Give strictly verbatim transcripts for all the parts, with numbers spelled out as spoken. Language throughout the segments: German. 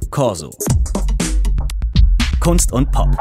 Corso. Kunst und Pop.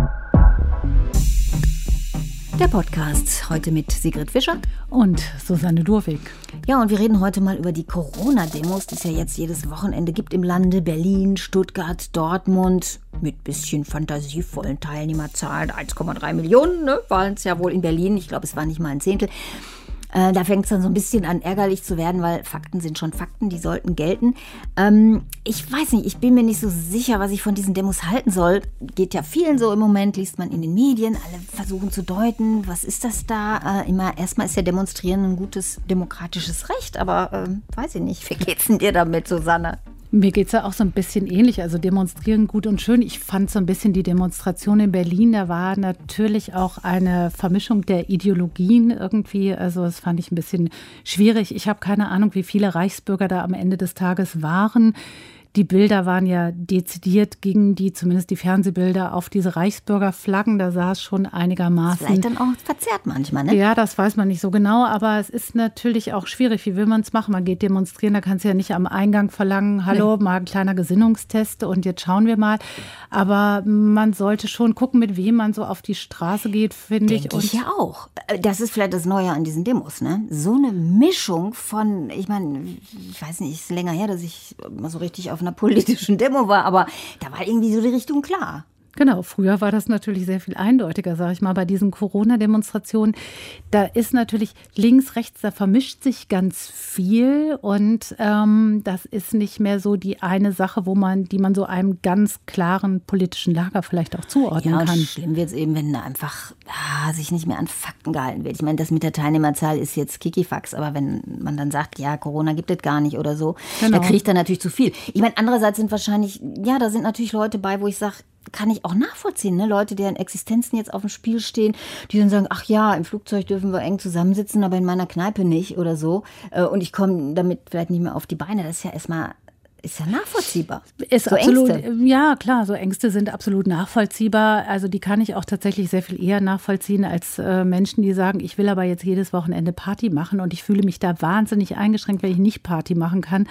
Der Podcast, heute mit Sigrid Fischer und Susanne Durwig. Ja, und wir reden heute mal über die Corona-Demos, die es ja jetzt jedes Wochenende gibt im Lande. Berlin, Stuttgart, Dortmund, mit bisschen fantasievollen Teilnehmerzahlen. eins Komma drei Millionen, ne, waren es ja wohl in Berlin. Ich glaube, es war nicht mal ein Zehntel. Äh, da fängt es dann so ein bisschen an, ärgerlich zu werden, weil Fakten sind schon Fakten, die sollten gelten. Ähm, ich weiß nicht, ich bin mir nicht so sicher, was ich von diesen Demos halten soll. Geht ja vielen so im Moment, liest man in den Medien, alle versuchen zu deuten, was ist das da? Äh, immer erstmal ist ja Demonstrieren ein gutes demokratisches Recht, aber äh, weiß ich nicht, wie geht's denn dir damit, Susanne? Mir geht es ja auch so ein bisschen ähnlich, also demonstrieren gut und schön. Ich fand so ein bisschen die Demonstration in Berlin, da war natürlich auch eine Vermischung der Ideologien irgendwie, also das fand ich ein bisschen schwierig. Ich habe keine Ahnung, wie viele Reichsbürger da am Ende des Tages waren. Die Bilder waren ja dezidiert, gingen die, zumindest die Fernsehbilder, auf diese Reichsbürgerflaggen. Da sah es schon einigermaßen. Vielleicht dann auch verzerrt manchmal, ne? Ja, das weiß man nicht so genau, aber es ist natürlich auch schwierig. Wie will man es machen? Man geht demonstrieren, da kannst du ja nicht am Eingang verlangen, hallo, nee. mal ein kleiner Gesinnungstest und jetzt schauen wir mal. Aber man sollte schon gucken, mit wem man so auf die Straße geht, finde ich. Denke ich ja auch. Das ist vielleicht das Neue an diesen Demos, ne? So eine Mischung von, ich meine, ich weiß nicht, ist länger her, dass ich mal so richtig auf einer politischen Demo war, aber da war irgendwie so die Richtung klar. Genau, früher war das natürlich sehr viel eindeutiger, sage ich mal, bei diesen Corona-Demonstrationen. Da ist natürlich links, rechts, da vermischt sich ganz viel und ähm, das ist nicht mehr so die eine Sache, wo man, die man so einem ganz klaren politischen Lager vielleicht auch zuordnen ja, kann. Ja, schlimm wird es eben, wenn da einfach ah, sich nicht mehr an Fakten gehalten wird. Ich meine, das mit der Teilnehmerzahl ist jetzt Kikifax, aber wenn man dann sagt, ja, Corona gibt es gar nicht oder so, genau. Da kriegt er natürlich zu viel. Ich meine, andererseits sind wahrscheinlich, ja, da sind natürlich Leute bei, wo ich sage, kann ich auch nachvollziehen, ne? Leute, deren Existenzen jetzt auf dem Spiel stehen, die dann sagen, ach ja, im Flugzeug dürfen wir eng zusammensitzen, aber in meiner Kneipe nicht oder so. Und ich komme damit vielleicht nicht mehr auf die Beine. Das ist ja erstmal, ist ja nachvollziehbar. Ist so absolut, Ängste. Ja, klar, so Ängste sind absolut nachvollziehbar. Also die kann ich auch tatsächlich sehr viel eher nachvollziehen als äh, Menschen, die sagen, ich will aber jetzt jedes Wochenende Party machen und ich fühle mich da wahnsinnig eingeschränkt, wenn ich nicht Party machen kann.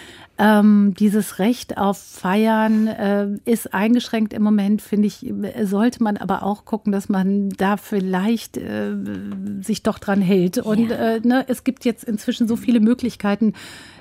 Ähm, dieses Recht auf Feiern äh, ist eingeschränkt im Moment, finde ich, sollte man aber auch gucken, dass man da vielleicht äh, sich doch dran hält. Und ja. äh, ne, es gibt jetzt inzwischen so viele Möglichkeiten,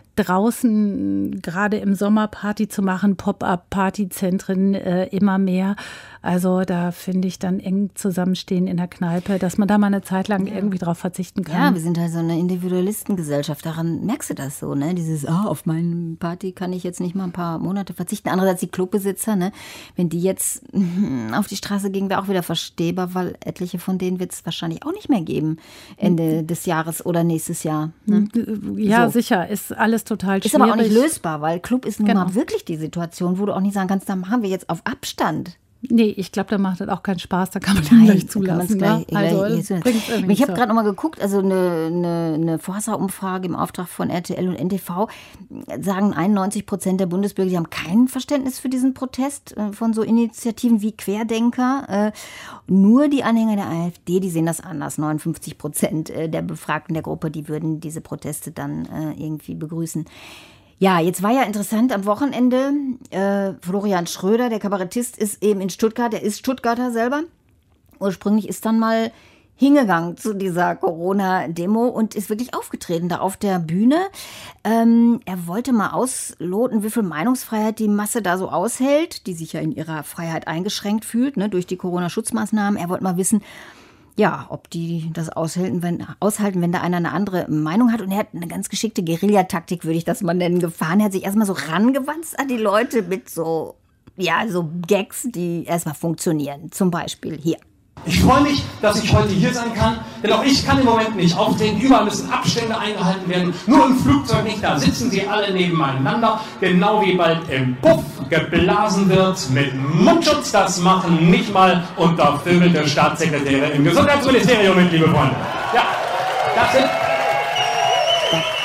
draußen gerade im Sommer Party zu machen, Pop-up-Partyzentren äh, immer mehr. Also da finde ich dann eng zusammenstehen in der Kneipe, dass man da mal eine Zeit lang ja. irgendwie drauf verzichten kann. Ja, wir sind halt so eine Individualistengesellschaft, daran merkst du das so, ne? Dieses, ah, auf meine Party kann ich jetzt nicht mal ein paar Monate verzichten. Andererseits die Clubbesitzer, ne? Wenn die jetzt auf die Straße gingen, wäre auch wieder verstehbar, weil etliche von denen wird es wahrscheinlich auch nicht mehr geben Ende des Jahres oder nächstes Jahr. Ne? Ja, so. Sicher, ist alles total schwierig. Ist aber auch nicht lösbar, weil Club ist nun genau. mal wirklich die Situation, wo du auch nicht sagen kannst, da machen wir jetzt auf Abstand. Nee, ich glaube, da macht das auch keinen Spaß, da kann man den gleich zulassen. Gleich, ne? Also, gleich, ich habe gerade noch mal geguckt, also eine, eine, eine Forsa-Umfrage im Auftrag von R T L und N T V sagen einundneunzig Prozent der Bundesbürger, die haben kein Verständnis für diesen Protest von so Initiativen wie Querdenker. Nur die Anhänger der AfD, die sehen das anders. neunundfünfzig Prozent der Befragten der Gruppe, die würden diese Proteste dann irgendwie begrüßen. Ja, jetzt war ja interessant am Wochenende, äh, Florian Schröder, der Kabarettist, ist eben in Stuttgart, der ist Stuttgarter selber. Ursprünglich ist dann mal hingegangen zu dieser Corona-Demo und ist wirklich aufgetreten da auf der Bühne. Ähm, er wollte mal ausloten, wie viel Meinungsfreiheit die Masse da so aushält, die sich ja in ihrer Freiheit eingeschränkt fühlt, ne, durch die Corona-Schutzmaßnahmen. Er wollte mal wissen, ja, ob die das aushalten wenn, aushalten, wenn da einer eine andere Meinung hat. Und er hat eine ganz geschickte Guerillataktik, würde ich das mal nennen, gefahren. Er hat sich erstmal so rangewanzt an die Leute mit so, ja, so Gags, die erstmal funktionieren. Zum Beispiel hier. Ich freue mich, dass ich heute hier sein kann, denn auch ich kann im Moment nicht auftreten. Überall müssen Abstände eingehalten werden, nur im Flugzeug nicht. Da sitzen sie alle nebeneinander, genau wie bald im Puff geblasen wird mit Mundschutz. Das machen nicht mal untervögelte Staatssekretäre im Gesundheitsministerium mit, liebe Freunde. Ja, das sind...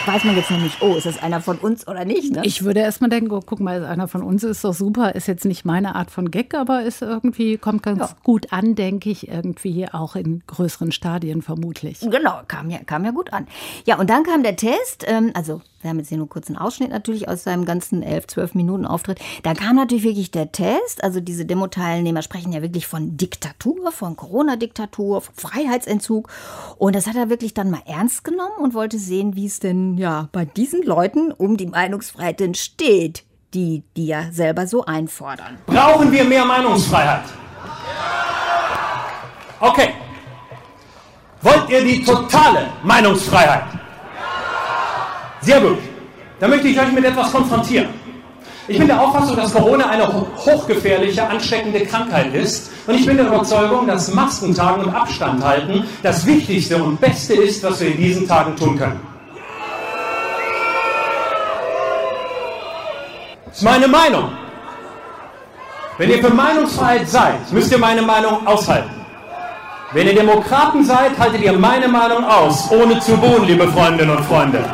weiß man jetzt noch nicht, oh, ist das einer von uns oder nicht? Ne? Ich würde erst mal denken, oh, guck mal, einer von uns ist doch super, ist jetzt nicht meine Art von Gag, aber ist irgendwie, kommt ganz ja. gut an, denke ich, irgendwie auch in größeren Stadien vermutlich. Genau, kam ja, kam ja gut an. Ja, und dann kam der Test, ähm, also wir haben jetzt hier nur kurz einen Ausschnitt natürlich aus seinem ganzen elf, zwölf Minuten Auftritt. Da kam natürlich wirklich der Test, also diese Demo-Teilnehmer sprechen ja wirklich von Diktatur, von Corona-Diktatur, von Freiheitsentzug. Und das hat er wirklich dann mal ernst genommen und wollte sehen, wie es denn ja bei diesen Leuten um die Meinungsfreiheit denn steht, die die ja selber so einfordern. Brauchen wir mehr Meinungsfreiheit? Okay. Wollt ihr die totale Meinungsfreiheit? Sehr gut. Dann möchte ich euch mit etwas konfrontieren. Ich bin der Auffassung, dass Corona eine hochgefährliche, ansteckende Krankheit ist. Und ich bin der Überzeugung, dass Masken tragen und Abstand halten das Wichtigste und Beste ist, was wir in diesen Tagen tun können. Das ist meine Meinung. Wenn ihr für Meinungsfreiheit seid, müsst ihr meine Meinung aushalten. Wenn ihr Demokraten seid, haltet ihr meine Meinung aus, ohne zu buhen, liebe Freundinnen und Freunde.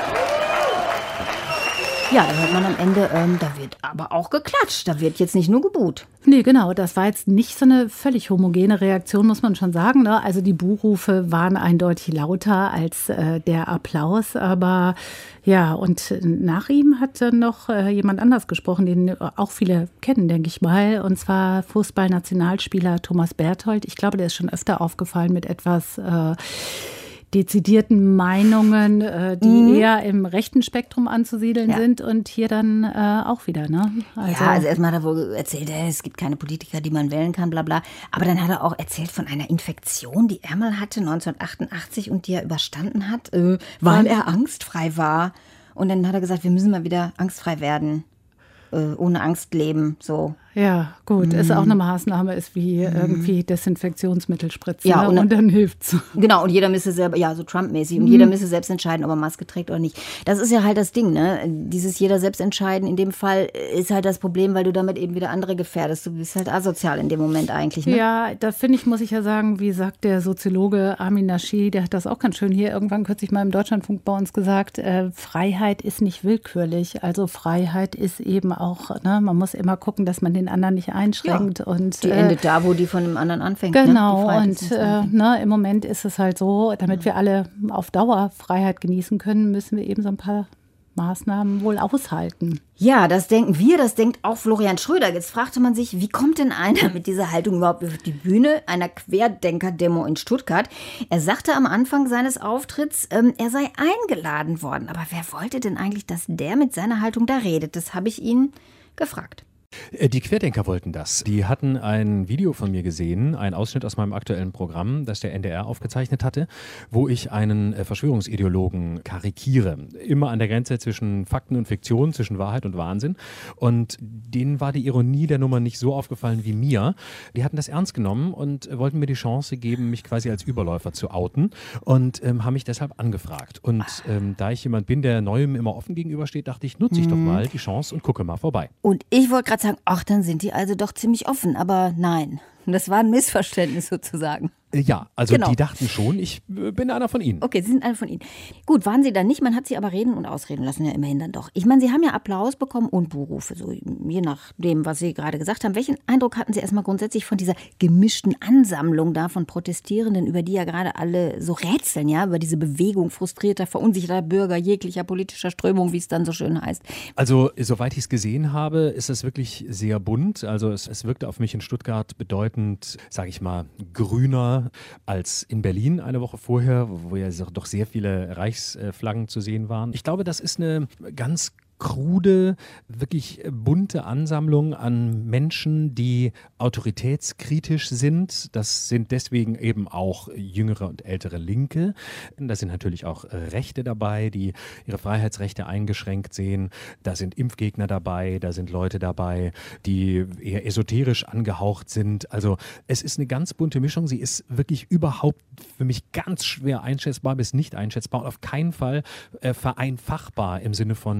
Ja, da hört man am Ende, ähm, da wird aber auch geklatscht, da wird jetzt nicht nur gebuht. Nee, genau, das war jetzt nicht so eine völlig homogene Reaktion, muss man schon sagen. Ne? Also die Buhrufe waren eindeutig lauter als äh, der Applaus, aber ja, und nach ihm hat dann noch äh, jemand anders gesprochen, den auch viele kennen, denke ich mal, und zwar Fußballnationalspieler Thomas Berthold. Ich glaube, der ist schon öfter aufgefallen mit etwas äh, dezidierten Meinungen, äh, die mhm. eher im rechten Spektrum anzusiedeln ja. sind und hier dann äh, auch wieder. Ne? Also, ja, also erstmal hat er wohl erzählt, äh, es gibt keine Politiker, die man wählen kann, bla bla. Aber dann hat er auch erzählt von einer Infektion, die er mal hatte neunzehnhundertachtundachtzig und die er überstanden hat, äh, weil er angstfrei war. Und dann hat er gesagt, wir müssen mal wieder angstfrei werden, äh, ohne Angst leben, so. Ja, gut, ist auch eine Maßnahme, ist wie irgendwie Desinfektionsmittel spritzen, ja, und, und, und dann hilft's. Genau, und jeder müsste selber, ja, so Trump-mäßig, und mhm. jeder müsste selbst entscheiden, ob er Maske trägt oder nicht. Das ist ja halt das Ding, ne? Dieses jeder selbst entscheiden, in dem Fall ist halt das Problem, weil du damit eben wieder andere gefährdest. Du bist halt asozial in dem Moment eigentlich, ne? Ja, da finde ich, muss ich ja sagen, wie sagt der Soziologe Armin Naschy, der hat das auch ganz schön hier irgendwann kürzlich mal im Deutschlandfunk bei uns gesagt, äh, Freiheit ist nicht willkürlich. Also Freiheit ist eben auch, ne, man muss immer gucken, dass man den anderen nicht einschränkt. Ja, und die äh, endet da, wo die von dem anderen anfängt. Genau, ne? und äh, ne, im Moment ist es halt so, damit wir alle auf Dauer Freiheit genießen können, müssen wir eben so ein paar Maßnahmen wohl aushalten. Ja, das denken wir, das denkt auch Florian Schröder. Jetzt fragte man sich, wie kommt denn einer mit dieser Haltung überhaupt auf die Bühne einer Querdenker-Demo in Stuttgart? Er sagte am Anfang seines Auftritts, ähm, er sei eingeladen worden. Aber wer wollte denn eigentlich, dass der mit seiner Haltung da redet? Das habe ich ihn gefragt. Die Querdenker wollten das. Die hatten ein Video von mir gesehen, ein Ausschnitt aus meinem aktuellen Programm, das der N D R aufgezeichnet hatte, wo ich einen Verschwörungsideologen karikiere. Immer an der Grenze zwischen Fakten und Fiktion, zwischen Wahrheit und Wahnsinn. Und denen war die Ironie der Nummer nicht so aufgefallen wie mir. Die hatten das ernst genommen und wollten mir die Chance geben, mich quasi als Überläufer zu outen und ähm, haben mich deshalb angefragt. Und ähm, da ich jemand bin, der Neuem immer offen gegenübersteht, dachte ich, nutze ich doch mal die Chance und gucke mal vorbei. Und ich wollte gerade sagen, ach, dann sind die also doch ziemlich offen, aber nein, das war ein Missverständnis sozusagen. Ja, also genau. Die dachten schon, ich bin einer von ihnen. Okay, Sie sind einer von ihnen. Gut, waren Sie dann nicht, man hat Sie aber reden und ausreden lassen, ja immerhin dann doch. Ich meine, Sie haben ja Applaus bekommen und Buhrufe, so je nachdem, was Sie gerade gesagt haben. Welchen Eindruck hatten Sie erstmal grundsätzlich von dieser gemischten Ansammlung da von Protestierenden, über die ja gerade alle so rätseln, ja, über diese Bewegung frustrierter, verunsicherter Bürger jeglicher politischer Strömung, wie es dann so schön heißt? Also, soweit ich es gesehen habe, ist es wirklich sehr bunt. Also, es, es wirkte auf mich in Stuttgart bedeutend, sage ich mal, grüner als in Berlin eine Woche vorher, wo ja doch sehr viele Reichsflaggen zu sehen waren. Ich glaube, das ist eine ganz krude, wirklich bunte Ansammlung an Menschen, die autoritätskritisch sind. Das sind deswegen eben auch jüngere und ältere Linke. Da sind natürlich auch Rechte dabei, die ihre Freiheitsrechte eingeschränkt sehen. Da sind Impfgegner dabei, da sind Leute dabei, die eher esoterisch angehaucht sind. Also es ist eine ganz bunte Mischung. Sie ist wirklich überhaupt für mich ganz schwer einschätzbar bis nicht einschätzbar und auf keinen Fall äh, vereinfachbar im Sinne von, äh,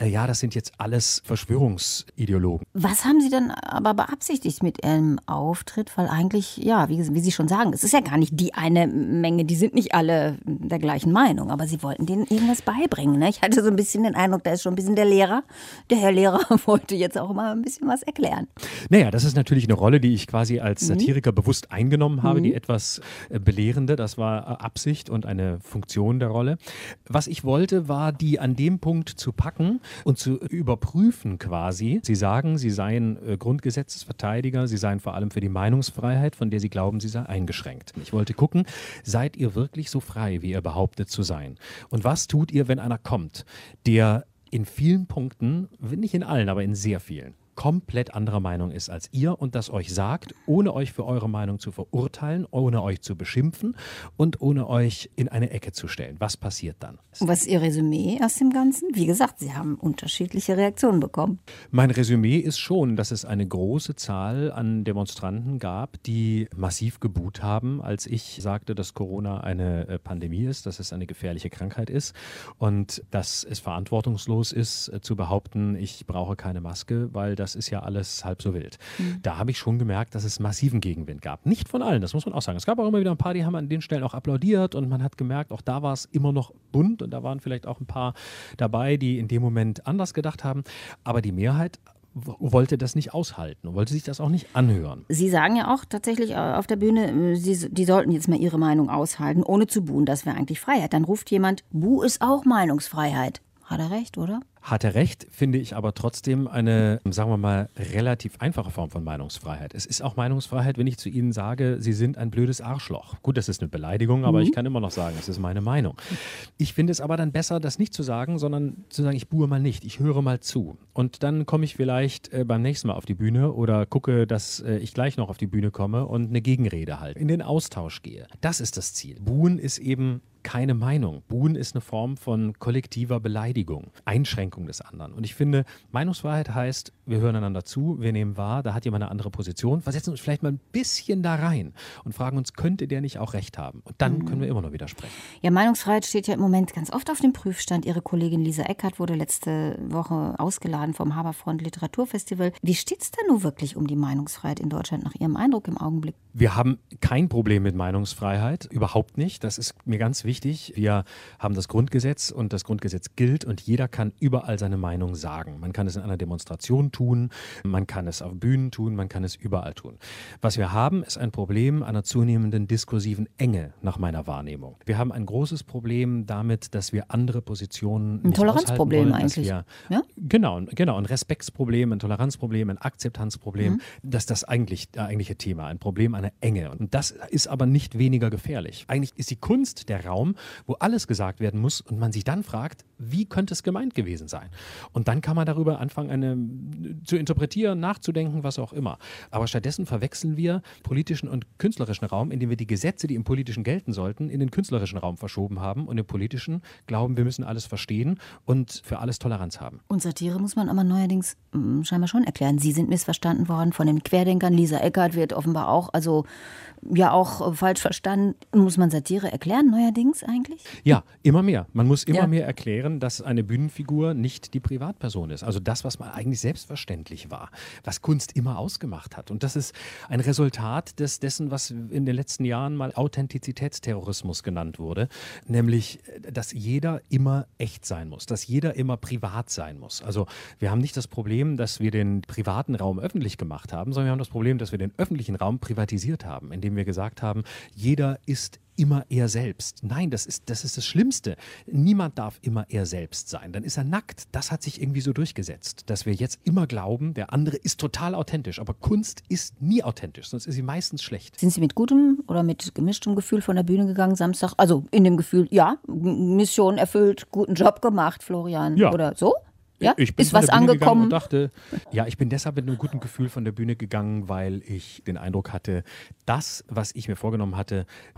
naja, das sind jetzt alles Verschwörungsideologen. Was haben Sie denn aber beabsichtigt mit Ihrem Auftritt? Weil eigentlich, ja, wie, wie Sie schon sagen, es ist ja gar nicht die eine Menge, die sind nicht alle der gleichen Meinung, aber Sie wollten denen irgendwas beibringen. Ne? Ich hatte so ein bisschen den Eindruck, da ist schon ein bisschen der Lehrer. Der Herr Lehrer wollte jetzt auch mal ein bisschen was erklären. Naja, das ist natürlich eine Rolle, die ich quasi als Satiriker mhm. bewusst eingenommen habe, mhm. die etwas belehrende, das war Absicht und eine Funktion der Rolle. Was ich wollte, war, die an dem Punkt zu packen und zu überprüfen quasi. Sie sagen, Sie seien Grundgesetzesverteidiger, Sie seien vor allem für die Meinungsfreiheit, von der Sie glauben, sie sei eingeschränkt. Ich wollte gucken, seid ihr wirklich so frei, wie ihr behauptet zu sein? Und was tut ihr, wenn einer kommt, der in vielen Punkten, nicht in allen, aber in sehr vielen, komplett anderer Meinung ist als ihr und das euch sagt, ohne euch für eure Meinung zu verurteilen, ohne euch zu beschimpfen und ohne euch in eine Ecke zu stellen. Was passiert dann? Und was ist Ihr Resümee aus dem Ganzen? Wie gesagt, Sie haben unterschiedliche Reaktionen bekommen. Mein Resümee ist schon, dass es eine große Zahl an Demonstranten gab, die massiv geboot haben, als ich sagte, dass Corona eine Pandemie ist, dass es eine gefährliche Krankheit ist und dass es verantwortungslos ist, zu behaupten, ich brauche keine Maske, weil das ist ja alles halb so wild. Mhm. Da habe ich schon gemerkt, dass es massiven Gegenwind gab. Nicht von allen, das muss man auch sagen. Es gab auch immer wieder ein paar, die haben an den Stellen auch applaudiert und man hat gemerkt, auch da war es immer noch bunt und da waren vielleicht auch ein paar dabei, die in dem Moment anders gedacht haben. Aber die Mehrheit wollte das nicht aushalten und wollte sich das auch nicht anhören. Sie sagen ja auch tatsächlich auf der Bühne, Sie, die sollten jetzt mal ihre Meinung aushalten, ohne zu buhen. Das wäre eigentlich Freiheit. Dann ruft jemand, Buh ist auch Meinungsfreiheit. Hat er recht, oder? Hat er recht, finde ich aber trotzdem eine, sagen wir mal, relativ einfache Form von Meinungsfreiheit. Es ist auch Meinungsfreiheit, wenn ich zu Ihnen sage, Sie sind ein blödes Arschloch. Gut, das ist eine Beleidigung, aber mhm. ich kann immer noch sagen, es ist meine Meinung. Ich finde es aber dann besser, das nicht zu sagen, sondern zu sagen, ich buhe mal nicht, ich höre mal zu. Und dann komme ich vielleicht äh, beim nächsten Mal auf die Bühne oder gucke, dass äh, ich gleich noch auf die Bühne komme und eine Gegenrede halte, in den Austausch gehe. Das ist das Ziel. Buhen ist eben keine Meinung. Buhen ist eine Form von kollektiver Beleidigung, Einschränkung des anderen. Und ich finde, Meinungsfreiheit heißt, wir hören einander zu, wir nehmen wahr, da hat jemand eine andere Position, versetzen uns vielleicht mal ein bisschen da rein und fragen uns, könnte der nicht auch recht haben? Und dann mhm. können wir immer noch widersprechen. Ja, Meinungsfreiheit steht ja im Moment ganz oft auf dem Prüfstand. Ihre Kollegin Lisa Eckert wurde letzte Woche ausgeladen vom Haberfront Literaturfestival. Wie steht es denn nun wirklich um die Meinungsfreiheit in Deutschland nach Ihrem Eindruck im Augenblick? Wir haben kein Problem mit Meinungsfreiheit, überhaupt nicht. Das ist mir ganz wichtig. Wir haben das Grundgesetz und das Grundgesetz gilt und jeder kann überall seine Meinung sagen. Man kann es in einer Demonstration tun, man kann es auf Bühnen tun, man kann es überall tun. Was wir haben, ist ein Problem einer zunehmenden diskursiven Enge nach meiner Wahrnehmung. Wir haben ein großes Problem damit, dass wir andere Positionen ein Toleranzproblem wollen, eigentlich. Wir, ja? Genau, genau, ein Respektsproblem, ein Toleranzproblem, ein Akzeptanzproblem. Mhm. Das ist das eigentlich, äh, eigentliche Thema, ein Problem einer Enge. Und das ist aber nicht weniger gefährlich. Eigentlich ist die Kunst der Raum, wo alles gesagt werden muss und man sich dann fragt, wie könnte es gemeint gewesen sein? Und dann kann man darüber anfangen, eine, zu interpretieren, nachzudenken, was auch immer. Aber stattdessen verwechseln wir politischen und künstlerischen Raum, indem wir die Gesetze, die im politischen gelten sollten, in den künstlerischen Raum verschoben haben und im politischen glauben, wir müssen alles verstehen und für alles Toleranz haben. Und Satire muss man aber neuerdings mh, scheinbar schon erklären. Sie sind missverstanden worden von den Querdenkern. Lisa Eckert wird offenbar auch, also ja auch falsch verstanden. Muss man Satire erklären neuerdings eigentlich? Ja, immer mehr. Man muss immer ja. mehr erklären, dass eine Bühnenfigur nicht die Privatperson ist. Also das, was mal eigentlich selbstverständlich war, was Kunst immer ausgemacht hat. Und das ist ein Resultat des, dessen, was in den letzten Jahren mal Authentizitätsterrorismus genannt wurde. Nämlich, dass jeder immer echt sein muss, dass jeder immer privat sein muss. Also wir haben nicht das Problem, dass wir den privaten Raum öffentlich gemacht haben, sondern wir haben das Problem, dass wir den öffentlichen Raum privatisiert haben, indem wir gesagt haben, jeder ist immer er selbst. Nein, das ist, das ist das Schlimmste. Niemand darf immer er selbst sein. Dann ist er nackt. Das hat sich irgendwie so durchgesetzt, dass wir jetzt immer glauben, der andere ist total authentisch. Aber Kunst ist nie authentisch, sonst ist sie meistens schlecht. Sind Sie mit gutem oder mit gemischtem Gefühl von der Bühne gegangen Samstag? Also in dem Gefühl, ja, Mission erfüllt, guten Job gemacht, Florian, ja. oder so? Ja? Ich bin ist was angekommen? Und dachte, ja, ich bin deshalb mit einem guten Gefühl von der Bühne gegangen, weil ich den Eindruck hatte, das, was ich mir vorgenommen hatte, hat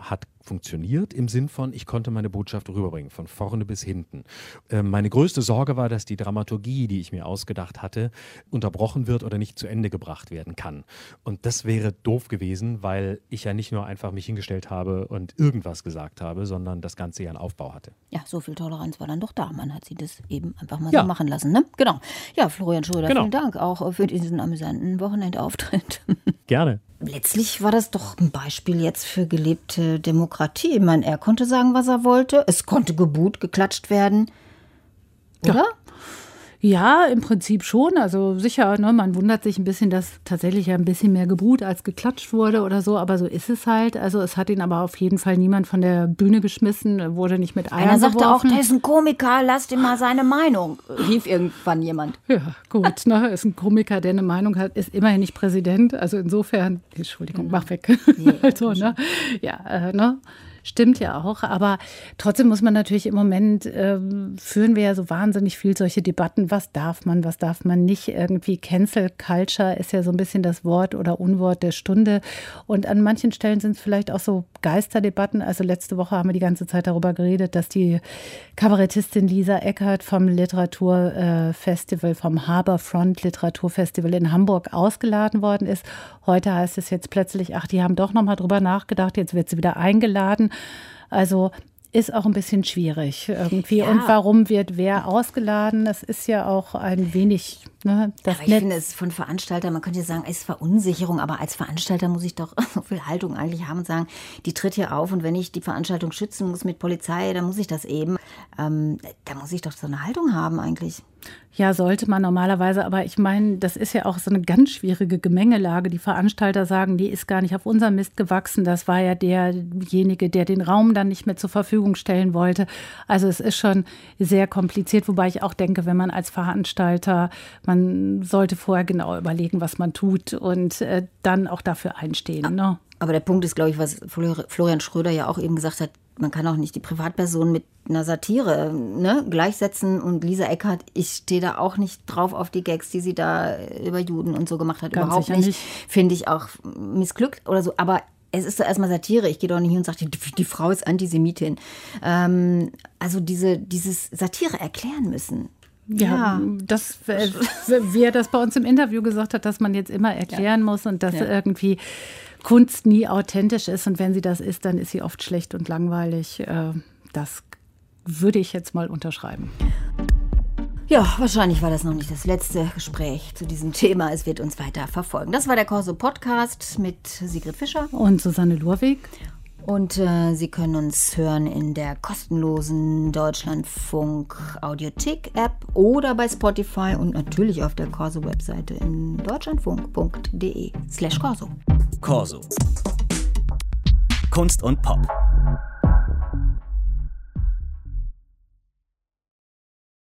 funktioniert im Sinn von, ich konnte meine Botschaft rüberbringen, von vorne bis hinten. Äh, meine größte Sorge war, dass die Dramaturgie, die ich mir ausgedacht hatte, unterbrochen wird oder nicht zu Ende gebracht werden kann. Und das wäre doof gewesen, weil ich ja nicht nur einfach mich hingestellt habe und irgendwas gesagt habe, sondern das Ganze ja einen Aufbau hatte. Ja, so viel Toleranz war dann doch da. Man hat sie das eben einfach mal Ja. so machen lassen, ne? Genau. Ja, Florian Schröder, Genau. vielen Dank auch für diesen amüsanten Wochenendauftritt. Gerne. Letztlich war das doch ein Beispiel jetzt für gelebte Demokratie. Ich meine, er konnte sagen, was er wollte. Es konnte gebuht, geklatscht werden. Oder? Ja. Ja, im Prinzip schon. Also sicher, ne, man wundert sich ein bisschen, dass tatsächlich ja ein bisschen mehr gebuht als geklatscht wurde oder so. Aber so ist es halt. Also es hat ihn aber auf jeden Fall niemand von der Bühne geschmissen, wurde nicht mit Eiern Einer sagte auch, geworfen. der ist ein Komiker, lasst ihm mal seine Meinung, rief irgendwann jemand. Ja, gut, ne, ist ein Komiker, der eine Meinung hat, ist immerhin nicht Präsident. Also insofern, Entschuldigung, mach weg. also, ne, ja, äh, ne. Stimmt ja auch, aber trotzdem muss man natürlich im Moment, äh, führen wir ja so wahnsinnig viel solche Debatten, was darf man, was darf man nicht. Irgendwie Cancel Culture ist ja so ein bisschen das Wort oder Unwort der Stunde und an manchen Stellen sind es vielleicht auch so Geisterdebatten. Also letzte Woche haben wir die ganze Zeit darüber geredet, dass die Kabarettistin Lisa Eckert vom Literaturfestival, vom Harbourfront Literaturfestival in Hamburg ausgeladen worden ist. Heute heißt es jetzt plötzlich, ach, die haben doch noch mal drüber nachgedacht, jetzt wird sie wieder eingeladen. Also ist auch ein bisschen schwierig irgendwie. Ja. Und warum wird wer ausgeladen? Das ist ja auch ein wenig, ne, das Aber ich Netz. finde es von Veranstaltern, man könnte ja sagen, es ist Verunsicherung, aber als Veranstalter muss ich doch so viel Haltung eigentlich haben und sagen, die tritt hier auf und wenn ich die Veranstaltung schützen muss mit Polizei, dann muss ich das eben. Ähm, da muss ich doch so eine Haltung haben eigentlich. Ja, sollte man normalerweise, aber ich meine, das ist ja auch so eine ganz schwierige Gemengelage. Die Veranstalter sagen, die ist gar nicht auf unserem Mist gewachsen. Das war ja derjenige, der den Raum dann nicht mehr zur Verfügung stellen wollte. Also es ist schon sehr kompliziert, wobei ich auch denke, wenn man als Veranstalter, man sollte vorher genau überlegen, was man tut und äh, dann auch dafür einstehen. Ne? Aber der Punkt ist, glaube ich, was Florian Schröder ja auch eben gesagt hat, man kann auch nicht die Privatperson mit einer Satire, ne, gleichsetzen. Und Lisa Eckert, ich stehe da auch nicht drauf auf die Gags, die sie da über Juden und so gemacht hat. Ganz Überhaupt sicher nicht. nicht. Finde ich auch missglückt oder so. Aber es ist doch erstmal Satire. Ich gehe doch nicht hin und sage, die, die Frau ist Antisemitin. Ähm, also diese, dieses Satire erklären müssen. Ja, Ja. das, äh, wie er das bei uns im Interview gesagt hat, dass man jetzt immer erklären ja. muss und dass ja. irgendwie Kunst nie authentisch ist. Und wenn sie das ist, dann ist sie oft schlecht und langweilig. Das würde ich jetzt mal unterschreiben. Ja, wahrscheinlich war das noch nicht das letzte Gespräch zu diesem Thema. Es wird uns weiter verfolgen. Das war der Corso Podcast mit Sigrid Fischer und Susanne Lurwig. Und äh, Sie können uns hören in der kostenlosen Deutschlandfunk Audiothek-App oder bei Spotify und natürlich auf der Corso-Webseite in deutschlandfunk punkt de slash Corso. Corso. Kunst und Pop.